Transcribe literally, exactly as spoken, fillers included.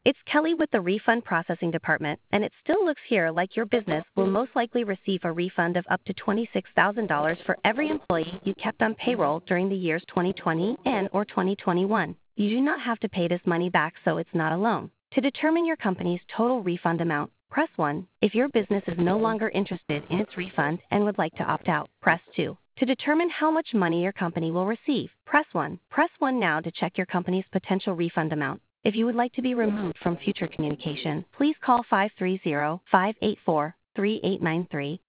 It's Kelly with the Refund Processing Department, and it still looks here like your business will most likely receive a refund of up to twenty-six thousand dollars for every employee you kept on payroll during the years twenty twenty and or twenty twenty-one. You do not have to pay this money back, so it's not a loan. To determine your company's total refund amount, press one. If your business is no longer interested in its refund and would like to opt out, press two. To determine how much money your company will receive, press one. Press one now to check your company's potential refund amount. If you would like to be removed from future communication, please call five three zero, five eight four, three eight nine three